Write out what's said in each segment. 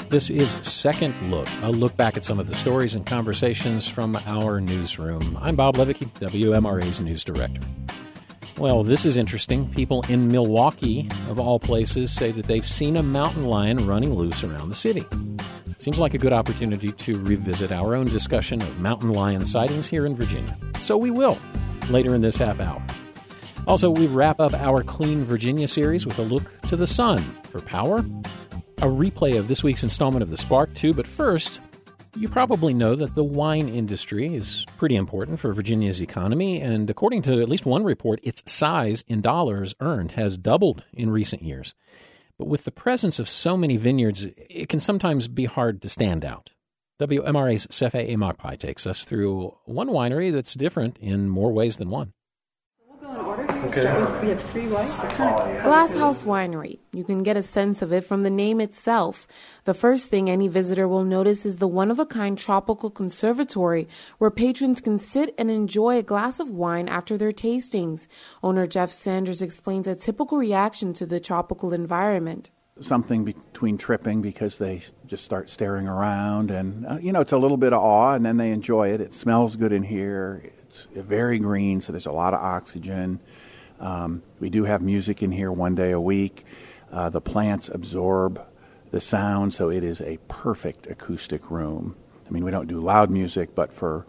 This is Second Look, a look back at some of the stories and conversations from our newsroom. I'm Bob Levicki, WMRA's news director. Well, this is interesting. People in Milwaukee, of all places, say that they've seen a mountain lion running loose around the city. Seems like a good opportunity to revisit our own discussion of mountain lion sightings here in Virginia. So we will, later in this half hour. Also, we wrap up our Clean Virginia series with a look to the sun for power. A replay of this week's installment of The Spark, too. But first, you probably know that the wine industry is pretty important for Virginia's economy, and according to at least one report, its size in dollars earned has doubled in recent years. But with the presence of so many vineyards, it can sometimes be hard to stand out. WMRA's Sefeh Makpai takes us through one winery that's different in more ways than one. Okay. We have 3 whites. Glass House Winery. You can get a sense of it from the name itself. The first thing any visitor will notice is the one-of-a-kind tropical conservatory where patrons can sit and enjoy a glass of wine after their tastings. Owner Jeff Sanders explains a typical reaction to the tropical environment. Something between tripping because they just start staring around and, it's a little bit of awe, and then they enjoy it. It smells good in here. It's very green, so there's a lot of oxygen. We do have music in here 1 day a week. The plants absorb the sound, so it is a perfect acoustic room. I mean, we don't do loud music, but for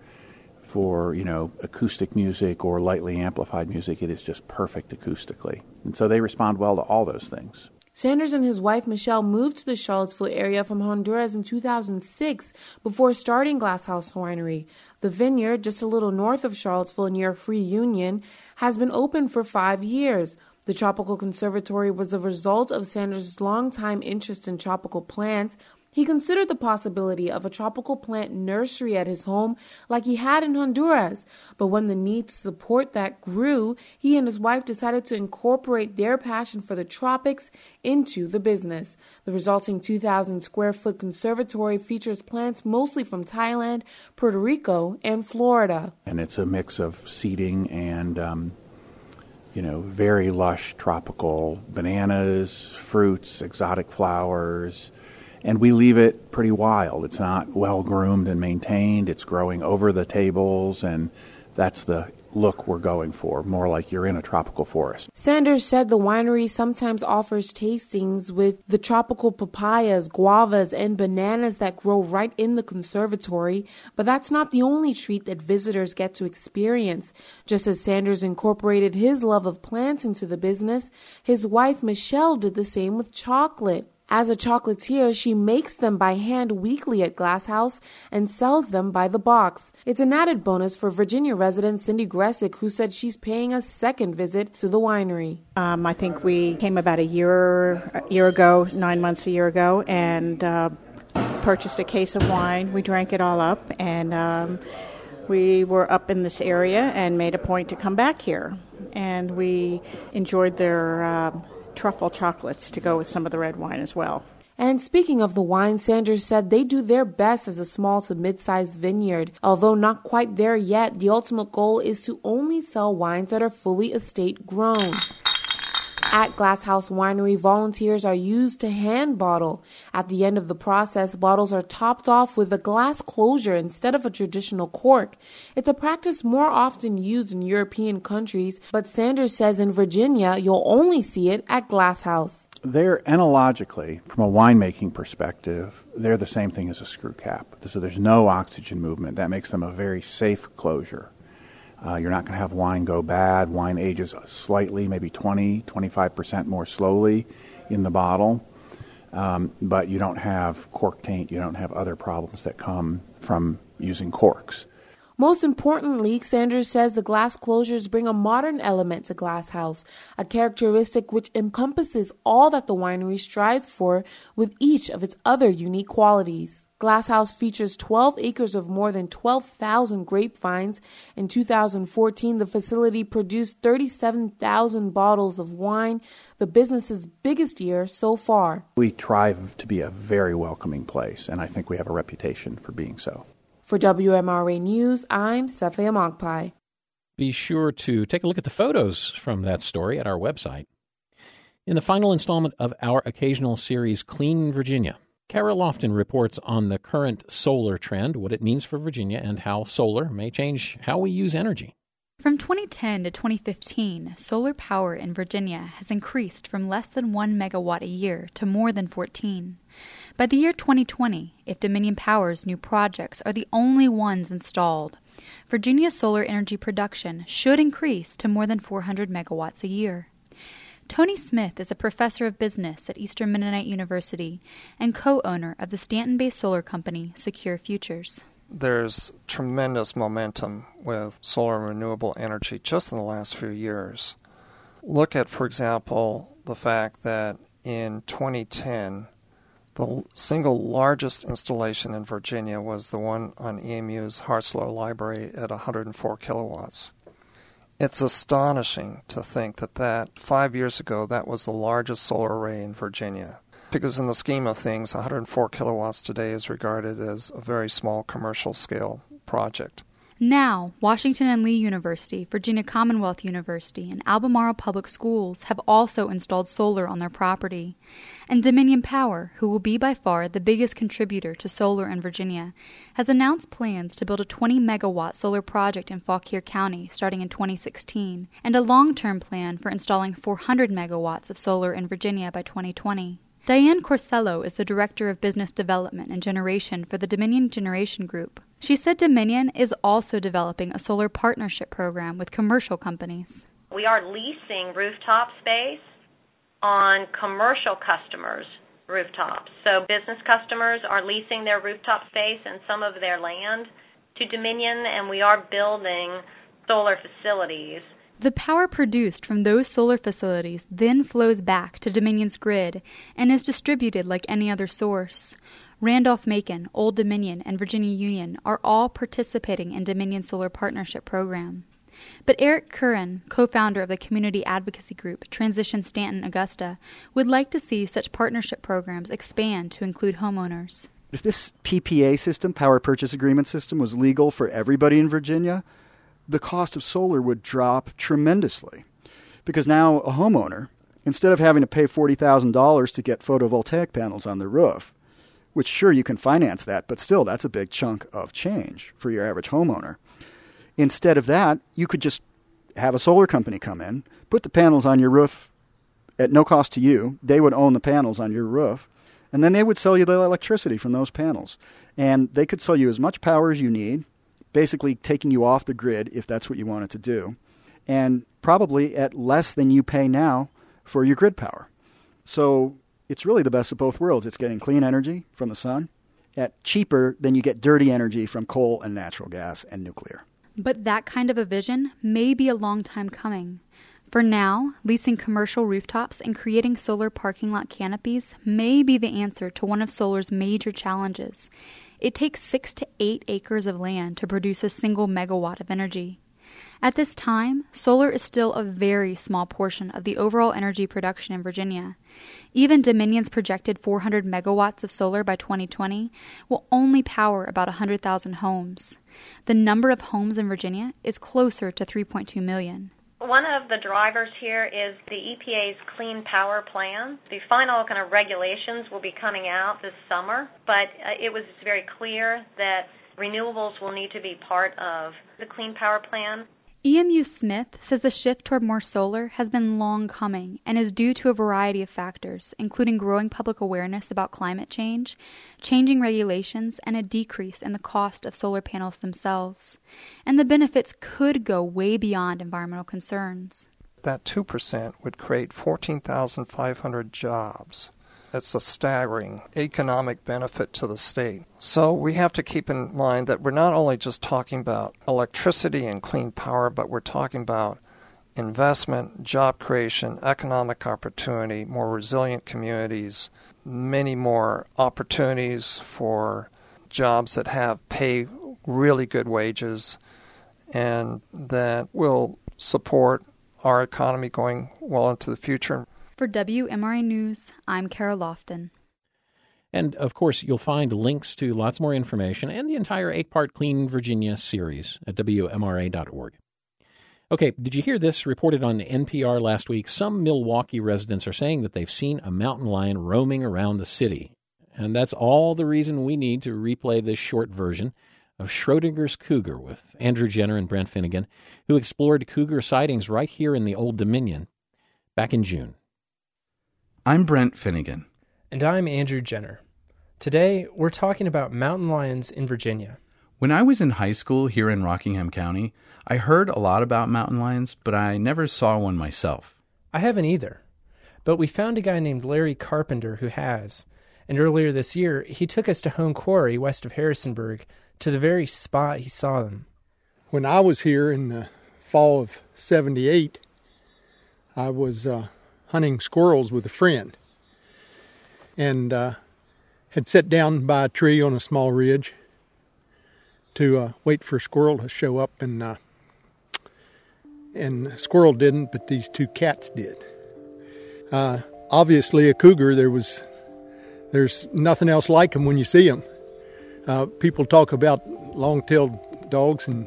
acoustic music or lightly amplified music, it is just perfect acoustically. And so they respond well to all those things. Sanders and his wife, Michelle, moved to the Charlottesville area from Honduras in 2006 before starting Glass House Winery. The vineyard, just a little north of Charlottesville near Free Union, has been open for 5 years. The Tropical Conservatory was the result of Sanders' longtime interest in tropical plants. He considered the possibility of a tropical plant nursery at his home like he had in Honduras. But when the need to support that grew, he and his wife decided to incorporate their passion for the tropics into the business. The resulting 2,000-square-foot conservatory features plants mostly from Thailand, Puerto Rico, and Florida. And it's a mix of seeding and very lush tropical bananas, fruits, exotic flowers. And we leave it pretty wild. It's not well-groomed and maintained. It's growing over the tables, and that's the look we're going for, more like you're in a tropical forest. Sanders said the winery sometimes offers tastings with the tropical papayas, guavas, and bananas that grow right in the conservatory, but that's not the only treat that visitors get to experience. Just as Sanders incorporated his love of plants into the business, his wife Michelle did the same with chocolate. As a chocolatier, she makes them by hand weekly at Glass House and sells them by the box. It's an added bonus for Virginia resident Cindy Gressick, who said she's paying a second visit to the winery. I think we came about a year ago, 9 months a year ago, and purchased a case of wine. We drank it all up, and we were up in this area and made a point to come back here. And we enjoyed their truffle chocolates to go with some of the red wine as well. And speaking of the wine, Sanders said they do their best as a small to mid-sized vineyard. Although not quite there yet, the ultimate goal is to only sell wines that are fully estate grown. At Glass House Winery, volunteers are used to hand bottle. At the end of the process, bottles are topped off with a glass closure instead of a traditional cork. It's a practice more often used in European countries, but Sanders says in Virginia, you'll only see it at Glass House. They're enologically, from a winemaking perspective, they're the same thing as a screw cap. So there's no oxygen movement. That makes them a very safe closure. You're not going to have wine go bad. Wine ages slightly, maybe 20-25% more slowly in the bottle. But you don't have cork taint. You don't have other problems that come from using corks. Most importantly, Sanders says the glass closures bring a modern element to Glass House, a characteristic which encompasses all that the winery strives for with each of its other unique qualities. Glass House features 12 acres of more than 12,000 grapevines. In 2014, the facility produced 37,000 bottles of wine, the business's biggest year so far. We try to be a very welcoming place, and I think we have a reputation for being so. For WMRA News, I'm Sefeh Makpai. Be sure to take a look at the photos from that story at our website. In the final installment of our occasional series, Clean Virginia, Kara Lofton reports on the current solar trend, what it means for Virginia, and how solar may change how we use energy. From 2010 to 2015, solar power in Virginia has increased from less than 1 megawatt a year to more than 14. By the year 2020, if Dominion Power's new projects are the only ones installed, Virginia's solar energy production should increase to more than 400 megawatts a year. Tony Smith is a professor of business at Eastern Mennonite University and co-owner of the Stanton-based solar company Secure Futures. There's tremendous momentum with solar and renewable energy just in the last few years. Look at, for example, the fact that in 2010, the single largest installation in Virginia was the one on EMU's Hartzler Library at 104 kilowatts. It's astonishing to think that 5 years ago, that was the largest solar array in Virginia. Because in the scheme of things, 104 kilowatts today is regarded as a very small commercial scale project. Now, Washington and Lee University, Virginia Commonwealth University, and Albemarle Public Schools have also installed solar on their property. And Dominion Power, who will be by far the biggest contributor to solar in Virginia, has announced plans to build a 20-megawatt solar project in Fauquier County starting in 2016, and a long-term plan for installing 400 megawatts of solar in Virginia by 2020. Diane Corsello is the Director of Business Development and Generation for the Dominion Generation Group. She said Dominion is also developing a solar partnership program with commercial companies. We are leasing rooftop space on commercial customers' rooftops. So business customers are leasing their rooftop space and some of their land to Dominion, and we are building solar facilities. The power produced from those solar facilities then flows back to Dominion's grid and is distributed like any other source. Randolph-Macon, Old Dominion, and Virginia Union are all participating in Dominion's solar partnership program. But Eric Curran, co-founder of the community advocacy group Transition Stanton Augusta, would like to see such partnership programs expand to include homeowners. If this PPA system, power purchase agreement system, was legal for everybody in Virginia, the cost of solar would drop tremendously. Because now a homeowner, instead of having to pay $40,000 to get photovoltaic panels on their roof, which sure you can finance that, but still that's a big chunk of change for your average homeowner. Instead of that, you could just have a solar company come in, put the panels on your roof at no cost to you. They would own the panels on your roof, and then they would sell you the electricity from those panels. And they could sell you as much power as you need, basically taking you off the grid if that's what you wanted to do, and probably at less than you pay now for your grid power. So it's really the best of both worlds. It's getting clean energy from the sun at cheaper than you get dirty energy from coal and natural gas and nuclear. But that kind of a vision may be a long time coming. For now, leasing commercial rooftops and creating solar parking lot canopies may be the answer to one of solar's major challenges. It takes 6 to 8 acres of land to produce a single megawatt of energy. At this time, solar is still a very small portion of the overall energy production in Virginia. Even Dominion's projected 400 megawatts of solar by 2020 will only power about 100,000 homes. The number of homes in Virginia is closer to 3.2 million. One of the drivers here is the EPA's Clean Power Plan. The final kind of regulations will be coming out this summer, but it was very clear that renewables will need to be part of the Clean Power Plan. EMU Smith says the shift toward more solar has been long coming and is due to a variety of factors, including growing public awareness about climate change, changing regulations, and a decrease in the cost of solar panels themselves. And the benefits could go way beyond environmental concerns. That 2% would create 14,500 jobs. It's a staggering economic benefit to the state. So we have to keep in mind that we're not only just talking about electricity and clean power, but we're talking about investment, job creation, economic opportunity, more resilient communities, many more opportunities for jobs that pay really good wages, and that will support our economy going well into the future. For WMRA News, I'm Kara Lofton. And, of course, you'll find links to lots more information and the entire 8-part Clean Virginia series at WMRA.org. Okay, did you hear this? Reported on NPR last week, some Milwaukee residents are saying that they've seen a mountain lion roaming around the city. And that's all the reason we need to replay this short version of Schrodinger's Cougar with Andrew Jenner and Brent Finnegan, who explored cougar sightings right here in the Old Dominion back in June. I'm Brent Finnegan. And I'm Andrew Jenner. Today, we're talking about mountain lions in Virginia. When I was in high school here in Rockingham County, I heard a lot about mountain lions, but I never saw one myself. I haven't either. But we found a guy named Larry Carpenter who has. And earlier this year, he took us to Home Quarry west of Harrisonburg to the very spot he saw them. When I was here in the fall of '78, I was hunting squirrels with a friend and had sat down by a tree on a small ridge to wait for a squirrel to show up, and a squirrel didn't, but these two cats did. Obviously a cougar, there's nothing else like them when you see them. People talk about long-tailed dogs and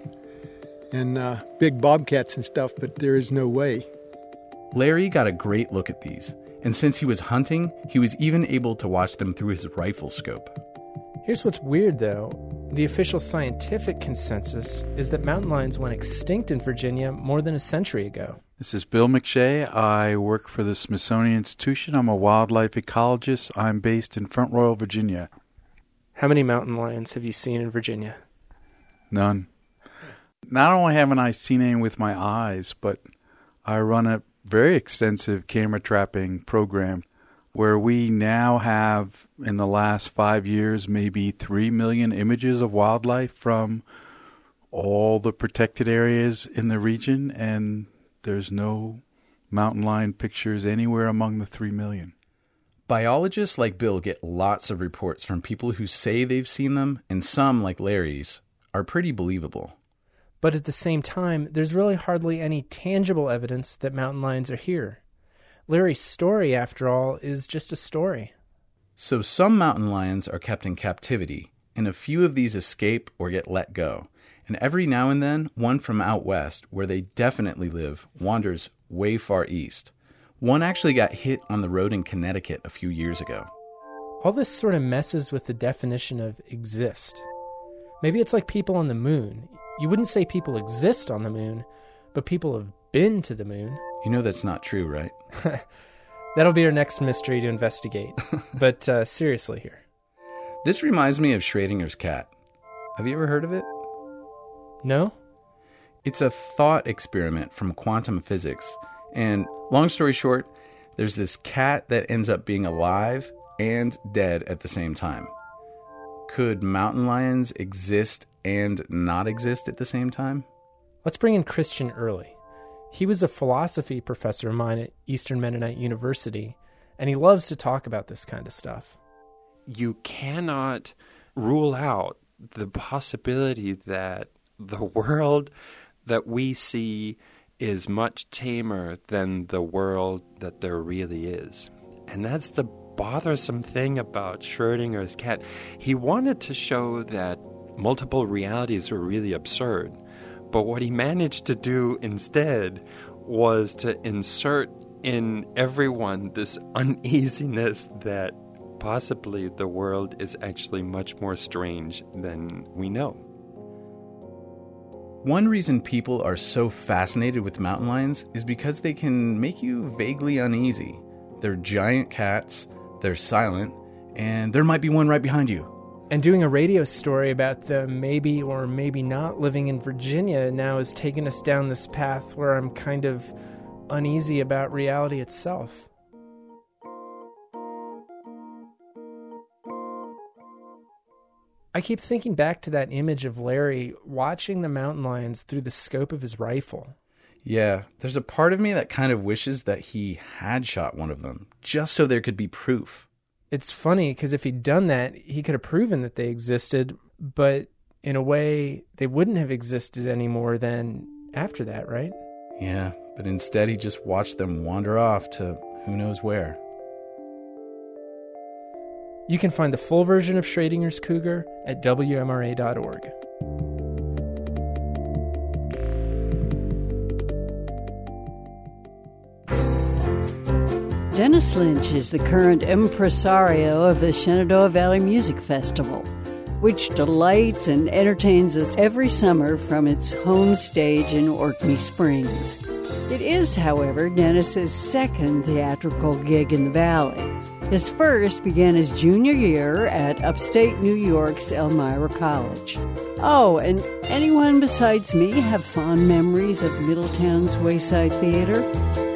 big bobcats and stuff, but there is no way. Larry got a great look at these, and since he was hunting, he was even able to watch them through his rifle scope. Here's what's weird, though. The official scientific consensus is that mountain lions went extinct in Virginia more than a century ago. This is Bill McShay. I work for the Smithsonian Institution. I'm a wildlife ecologist. I'm based in Front Royal, Virginia. How many mountain lions have you seen in Virginia? None. Not only haven't I seen any with my eyes, but I run a very extensive camera trapping program where we now have, in the last 5 years, maybe 3 million images of wildlife from all the protected areas in the region, and there's no mountain lion pictures anywhere among the 3 million. Biologists like Bill get lots of reports from people who say they've seen them, and some, like Larry's, are pretty believable. But at the same time, there's really hardly any tangible evidence that mountain lions are here. Larry's story, after all, is just a story. So some mountain lions are kept in captivity, and a few of these escape or get let go. And every now and then, one from out west, where they definitely live, wanders way far east. One actually got hit on the road in Connecticut a few years ago. All this sort of messes with the definition of exist. Maybe it's like people on the moon. You wouldn't say people exist on the moon, but people have been to the moon. You know that's not true, right? That'll be our next mystery to investigate. But seriously here. This reminds me of Schrodinger's cat. Have you ever heard of it? No? It's a thought experiment from quantum physics. And long story short, there's this cat that ends up being alive and dead at the same time. Could mountain lions exist and not exist at the same time? Let's bring in Christian Early. He was a philosophy professor of mine at Eastern Mennonite University, and he loves to talk about this kind of stuff. You cannot rule out the possibility that the world that we see is much tamer than the world that there really is. And that's the bothersome thing about Schrodinger's cat. He wanted to show that multiple realities were really absurd. But what he managed to do instead was to insert in everyone this uneasiness that possibly the world is actually much more strange than we know. One reason people are so fascinated with mountain lions is because they can make you vaguely uneasy. They're giant cats, they're silent, and there might be one right behind you. And doing a radio story about the maybe or maybe not living in Virginia now has taken us down this path where I'm kind of uneasy about reality itself. I keep thinking back to that image of Larry watching the mountain lions through the scope of his rifle. Yeah, there's a part of me that kind of wishes that he had shot one of them, just so there could be proof. It's funny, because if he'd done that, he could have proven that they existed, but in a way, they wouldn't have existed any more than after that, right? Yeah, but instead he just watched them wander off to who knows where. You can find the full version of Schrodinger's Cougar at WMRA.org. Dennis Lynch is the current impresario of the Shenandoah Valley Music Festival, which delights and entertains us every summer from its home stage in Orkney Springs. It is, however, Dennis's second theatrical gig in the Valley. His first began his junior year at upstate New York's Elmira College. Oh, and anyone besides me have fond memories of Middletown's Wayside Theater?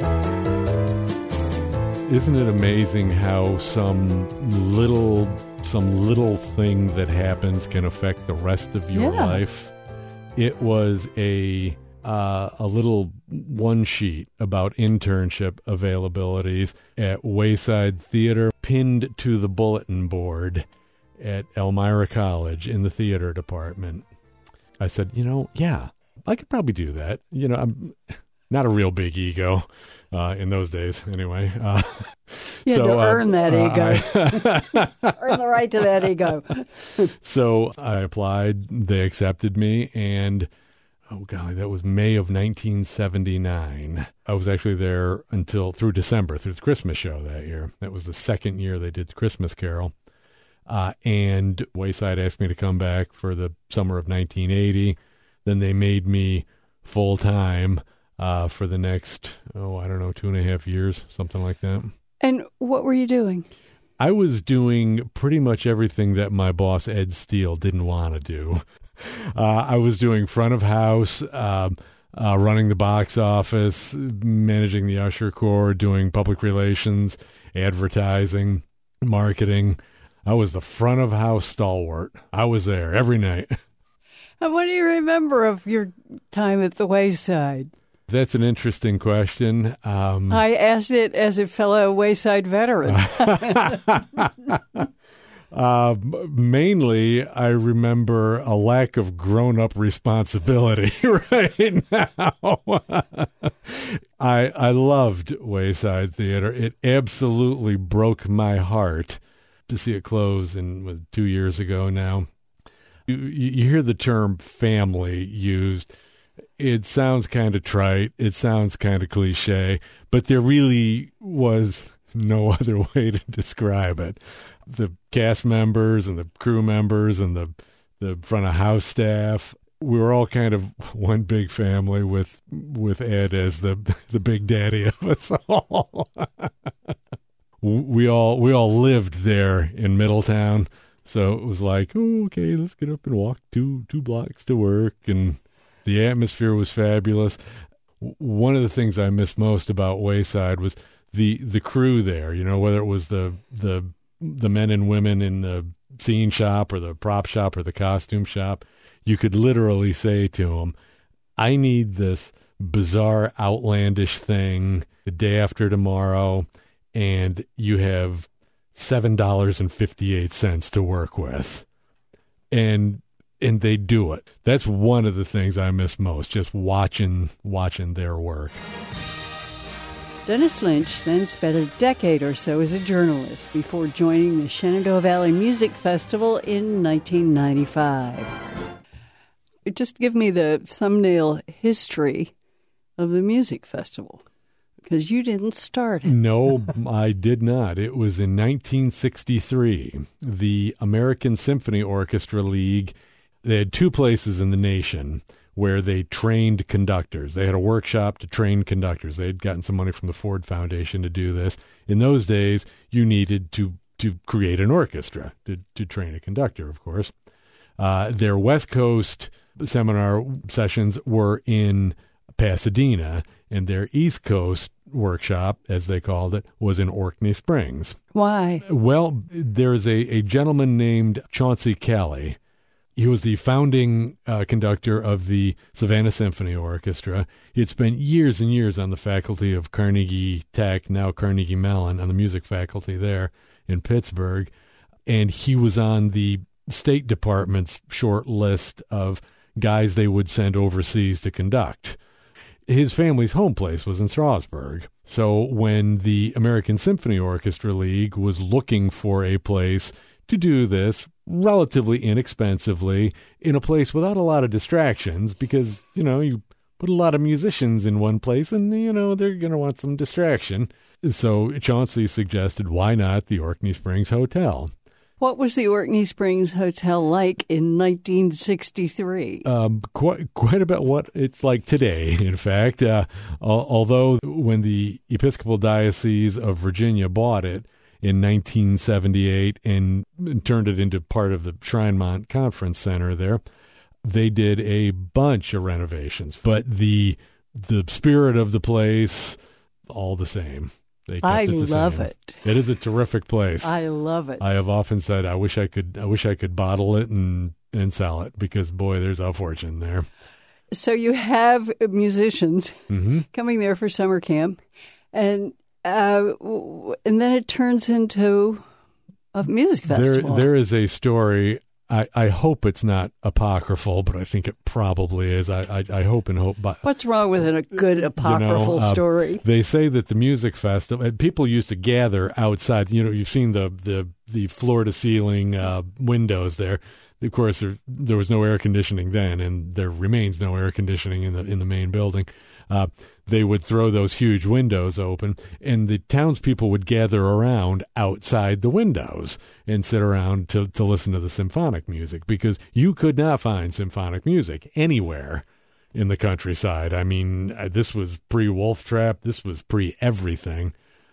Isn't it amazing how some little thing that happens can affect the rest of your life? It was a little one sheet about internship availabilities at Wayside Theater pinned to the bulletin board at Elmira College in the theater department. I said, I could probably do that. I'm not a real big ego in those days, anyway. You had to earn that ego. Earn the right to that ego. So I applied. They accepted me, and oh, golly, that was May of 1979. I was actually there through December, through the Christmas show that year. That was the second year they did the Christmas Carol. And Wayside asked me to come back for the summer of 1980. Then they made me full-time for the next, 2.5 years, something like that. And what were you doing? I was doing pretty much everything that my boss, Ed Steele, didn't want to do. I was doing front of house, running the box office, managing the usher corps, doing public relations, advertising, marketing. I was the front of house stalwart. I was there every night. And what do you remember of your time at the Wayside? That's an interesting question. I asked it as a fellow Wayside veteran. Mainly, I remember a lack of grown-up responsibility right now. I loved Wayside Theater. It absolutely broke my heart to see it close 2 years ago now. You hear the term family used. It sounds kind of trite. It sounds kind of cliche, but there really was no other way to describe it. The cast members and the crew members and the front of house staff, we were all kind of one big family with Ed as the big daddy of us all. We all lived there in Middletown, so it was like, oh, okay, let's get up and walk two blocks to work, and the atmosphere was fabulous. One of the things I missed most about Wayside was the crew there. Whether it was the men and women in the scene shop or the prop shop or the costume shop, you could literally say to them, I need this bizarre, outlandish thing the day after tomorrow, and you have $7.58 to work with. And they do it. That's one of the things I miss most, just watching their work. Dennis Lynch then spent a decade or so as a journalist before joining the Shenandoah Valley Music Festival in 1995. Just give me the thumbnail history of the music festival, because you didn't start it. No, I did not. It was in 1963. The American Symphony Orchestra League, they had two places in the nation where they trained conductors. They had a workshop to train conductors. They had gotten some money from the Ford Foundation to do this. In those days, you needed to create an orchestra to train a conductor, of course. Their West Coast seminar sessions were in Pasadena, and their East Coast workshop, as they called it, was in Orkney Springs. Why? Well, there's a gentleman named Chauncey Kelly. He was the founding conductor of the Savannah Symphony Orchestra. He had spent years and years on the faculty of Carnegie Tech, now Carnegie Mellon, on the music faculty there in Pittsburgh. And he was on the State Department's short list of guys they would send overseas to conduct. His family's home place was in Strasbourg. So when the American Symphony Orchestra League was looking for a place to do this relatively inexpensively in a place without a lot of distractions, because, you put a lot of musicians in one place and, they're going to want some distraction. So Chauncey suggested, why not the Orkney Springs Hotel? What was the Orkney Springs Hotel like in 1963? Quite about what it's like today, in fact. Although when the Episcopal Diocese of Virginia bought it in 1978 and turned it into part of the Shrinemont Conference Center there, they did a bunch of renovations. But the spirit of the place, all the same. I love it. It is a terrific place. I love it. I have often said I wish I could bottle it and sell it, because boy, there's a fortune there. So you have musicians coming there for summer camp, and then it turns into a music festival. There is a story. I hope it's not apocryphal, but I think it probably is. I hope and hope. What's wrong with a good apocryphal story? They say that the music festival, people used to gather outside. You've seen the floor to ceiling windows there. Of course, there was no air conditioning then, and there remains no air conditioning in the main building. They would throw those huge windows open, and the townspeople would gather around outside the windows and sit around to listen to the symphonic music, because you could not find symphonic music anywhere in the countryside. I mean, this was pre-Wolf Trap. This was pre-everything.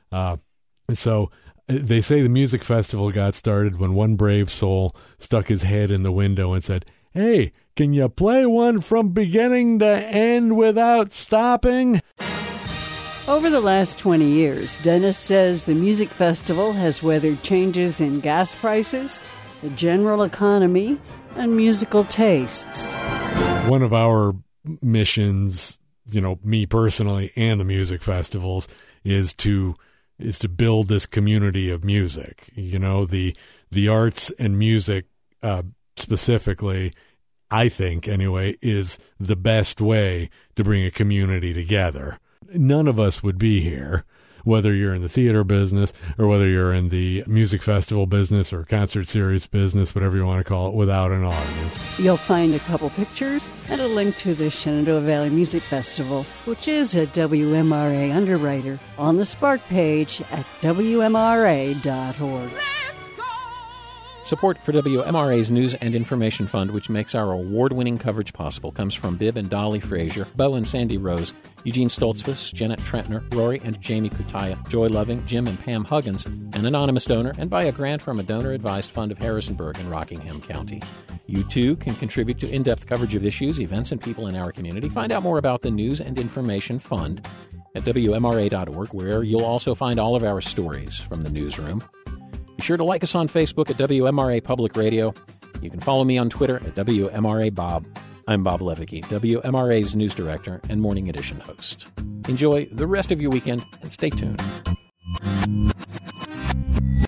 So they say the music festival got started when one brave soul stuck his head in the window and said, "Hey, can you play one from beginning to end without stopping?" Over the last 20 years, Dennis says the music festival has weathered changes in gas prices, the general economy, and musical tastes. One of our missions, me personally and the music festivals, is to build this community of music. The arts and music specifically, I think anyway, is the best way to bring a community together. None of us would be here, whether you're in the theater business or whether you're in the music festival business or concert series business, whatever you want to call it, without an audience. You'll find a couple pictures and a link to the Shenandoah Valley Music Festival, which is a WMRA underwriter, on the Spark page at WMRA.org. Support for WMRA's News and Information Fund, which makes our award-winning coverage possible, comes from Bibb and Dolly Frazier, Bo and Sandy Rose, Eugene Stoltzfus, Janet Trentner, Rory and Jamie Kutaya, Joy Loving, Jim and Pam Huggins, an anonymous donor, and by a grant from a donor-advised fund of Harrisonburg and Rockingham County. You, too, can contribute to in-depth coverage of issues, events, and people in our community. Find out more about the News and Information Fund at WMRA.org, where you'll also find all of our stories from the newsroom. Be sure to like us on Facebook at WMRA Public Radio. You can follow me on Twitter at WMRA Bob. I'm Bob Levicki, WMRA's news director and Morning Edition host. Enjoy the rest of your weekend and stay tuned.